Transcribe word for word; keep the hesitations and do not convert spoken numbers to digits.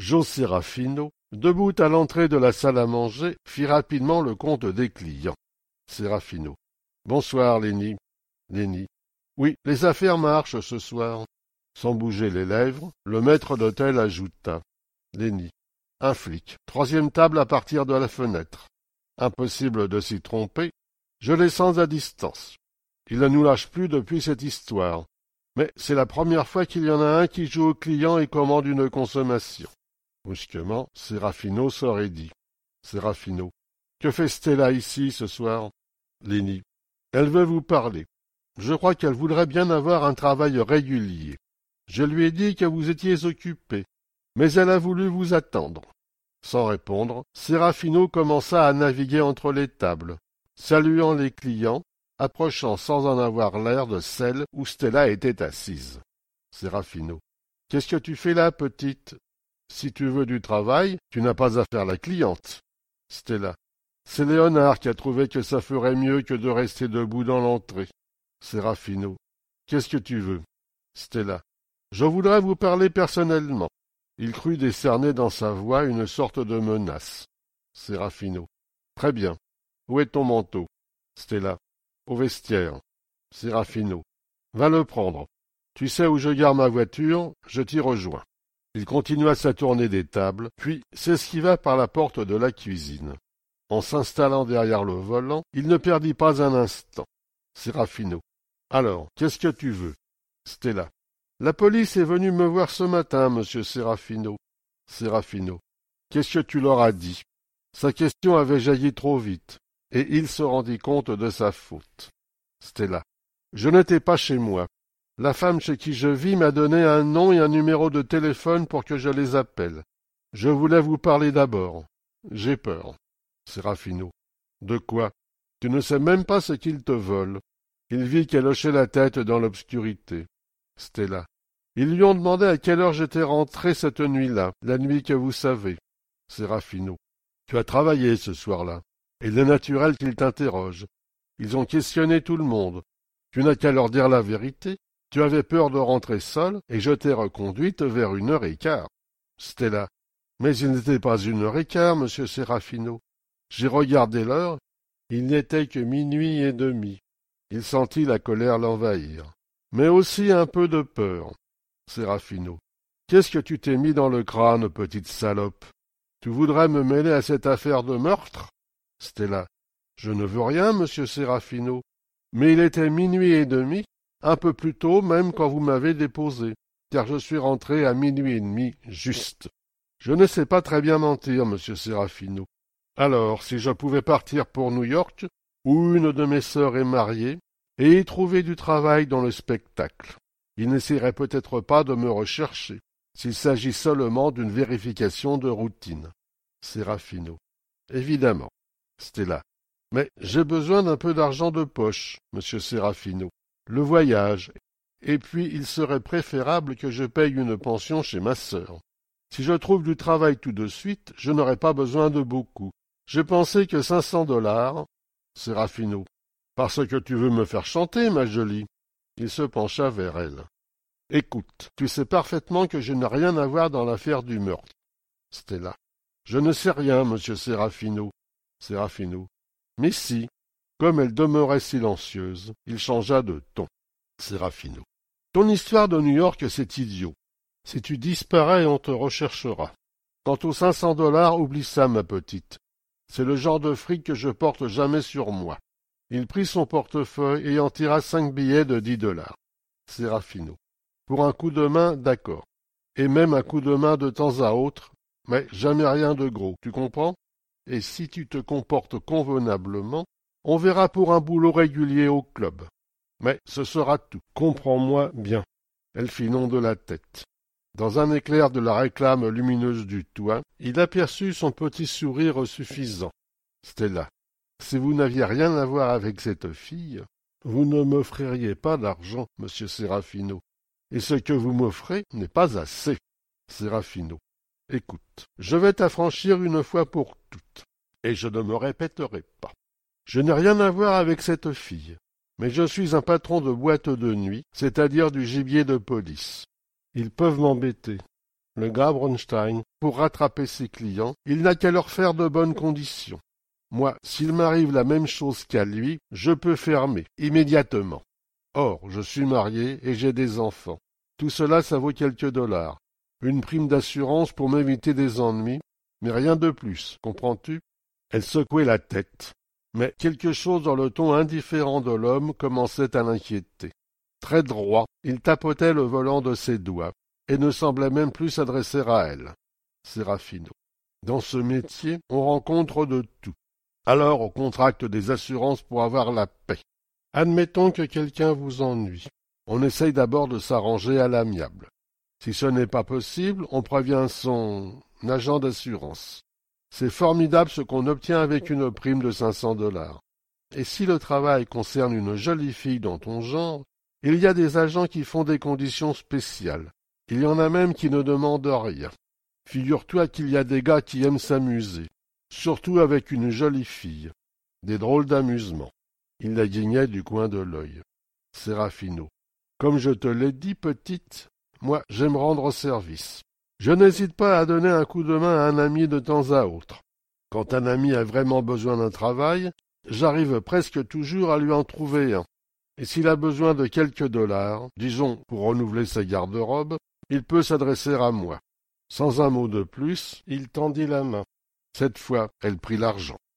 Joe Serafino, debout à l'entrée de la salle à manger, fit rapidement le compte des clients. Serafino. Bonsoir, Lenny. Lenny. Oui, les affaires marchent ce soir. Sans bouger les lèvres, le maître d'hôtel ajouta. Lenny. Un flic. Troisième table à partir de la fenêtre. Impossible de s'y tromper. Je les sens à distance. Il ne nous lâche plus depuis cette histoire. Mais c'est la première fois qu'il y en a un qui joue au client et commande une consommation. Brusquement, Serafino sort et dit. Serafino. Que fait Stella ici ce soir? Lenny. Elle veut vous parler. Je crois qu'elle voudrait bien avoir un travail régulier. Je lui ai dit que vous étiez occupé, mais elle a voulu vous attendre. Sans répondre, Serafino commença à naviguer entre les tables, saluant les clients, approchant sans en avoir l'air de celle où Stella était assise. Serafino. Qu'est-ce que tu fais là, petite? Si tu veux du travail, tu n'as pas à faire la cliente. Stella. C'est Léonard qui a trouvé que ça ferait mieux que de rester debout dans l'entrée. Serafino. Qu'est-ce que tu veux? Stella. Je voudrais vous parler personnellement. Il crut décerner dans sa voix une sorte de menace. Serafino. Très bien. Où est ton manteau? Stella. Au vestiaire. Serafino. Va le prendre. Tu sais où je gare ma voiture, je t'y rejoins. Il continua sa tournée des tables, puis s'esquiva par la porte de la cuisine. En s'installant derrière le volant, il ne perdit pas un instant. Serafino. Alors, qu'est-ce que tu veux? Stella. La police est venue me voir ce matin, monsieur Serafino. Serafino. Qu'est-ce que tu leur as dit? Sa question avait jailli trop vite, et il se rendit compte de sa faute. Stella. Je n'étais pas chez moi. La femme chez qui je vis m'a donné un nom et un numéro de téléphone pour que je les appelle. Je voulais vous parler d'abord. J'ai peur. Serafino. De quoi? Tu ne sais même pas ce qu'ils te volent. Il vit qu'elle hochait la tête dans l'obscurité. Stella. Ils lui ont demandé à quelle heure j'étais rentré cette nuit-là, la nuit que vous savez. Serafino. Tu as travaillé ce soir-là. Et il est naturel qu'ils t'interrogent. Ils ont questionné tout le monde. Tu n'as qu'à leur dire la vérité. Tu avais peur de rentrer seule, et je t'ai reconduite vers une heure et quart. Stella. Mais il n'était pas une heure et quart, monsieur Serafino. J'ai regardé l'heure. Il n'était que minuit et demi. Il sentit la colère l'envahir, mais aussi un peu de peur. Serafino. Qu'est-ce que tu t'es mis dans le crâne, petite salope? Tu voudrais me mêler à cette affaire de meurtre? Stella. Je ne veux rien, monsieur Serafino. Mais il était minuit et demi, un peu plus tôt même quand vous m'avez déposé, car je suis rentré à minuit et demi, juste. Je ne sais pas très bien mentir, monsieur Serafino. Alors, si je pouvais partir pour New York, où une de mes sœurs est mariée, et y trouver du travail dans le spectacle, il n'essaierait peut-être pas de me rechercher, s'il s'agit seulement d'une vérification de routine. Serafino. Évidemment. Stella. Mais j'ai besoin d'un peu d'argent de poche, monsieur Serafino. Le voyage, et puis il serait préférable que je paye une pension chez ma sœur. Si je trouve du travail tout de suite, je n'aurai pas besoin de beaucoup. J'ai pensé que cinq cents dollars... Serafino. Parce que tu veux me faire chanter, ma jolie. Il se pencha vers elle. Écoute, tu sais parfaitement que je n'ai rien à voir dans l'affaire du meurtre. Stella. Je ne sais rien, monsieur Serafino. Serafino. Mais si. Comme elle demeurait silencieuse, il changea de ton. Serafino. Ton histoire de New York, c'est idiot. Si tu disparais, on te recherchera. Quant aux cinq cents dollars, oublie ça, ma petite. C'est le genre de fric que je porte jamais sur moi. Il prit son portefeuille et en tira cinq billets de dix dollars. Serafino. Pour un coup de main, d'accord. Et même un coup de main de temps à autre, mais jamais rien de gros, tu comprends? Et si tu te comportes convenablement, on verra pour un boulot régulier au club. Mais ce sera tout, comprends-moi bien. Elle fit non de la tête. Dans un éclair de la réclame lumineuse du toit, il aperçut son petit sourire suffisant. Stella. Si vous n'aviez rien à voir avec cette fille, vous ne m'offririez pas d'argent, monsieur Serafino. Et ce que vous m'offrez n'est pas assez. Serafino. Écoute, je vais t'affranchir une fois pour toutes, et je ne me répéterai pas. Je n'ai rien à voir avec cette fille, mais je suis un patron de boîte de nuit, c'est-à-dire du gibier de police. Ils peuvent m'embêter. le gars Bronstein, pour rattraper ses clients, il n'a qu'à leur faire de bonnes conditions. Moi, s'il m'arrive la même chose qu'à lui, je peux fermer, immédiatement. Or, je suis marié et j'ai des enfants. Tout cela, ça vaut quelques dollars. Une prime d'assurance pour m'éviter des ennuis, mais rien de plus, comprends-tu? Elle secouait la tête, mais quelque chose dans le ton indifférent de l'homme commençait à l'inquiéter. Très droit, il tapotait le volant de ses doigts, et ne semblait même plus s'adresser à elle. Sérafino. Dans ce métier, on rencontre de tout. Alors on contracte des assurances pour avoir la paix. Admettons que quelqu'un vous ennuie. On essaye d'abord de s'arranger à l'amiable. Si ce n'est pas possible, on prévient son agent d'assurance. C'est formidable ce qu'on obtient avec une prime de cinq cents dollars. Et si le travail concerne une jolie fille dans ton genre, il y a des agents qui font des conditions spéciales. Il y en a même qui ne demandent rien. Figure-toi qu'il y a des gars qui aiment s'amuser, surtout avec une jolie fille. Des drôles d'amusement. Il la guignait du coin de l'œil. Sérafino. Comme je te l'ai dit, petite, moi j'aime rendre service. Je n'hésite pas à donner un coup de main à un ami de temps à autre. Quand un ami a vraiment besoin d'un travail, j'arrive presque toujours à lui en trouver un. Et s'il a besoin de quelques dollars, disons pour renouveler sa garde-robe, il peut s'adresser à moi. Sans un mot de plus, il tendit la main. Cette fois, elle prit l'argent.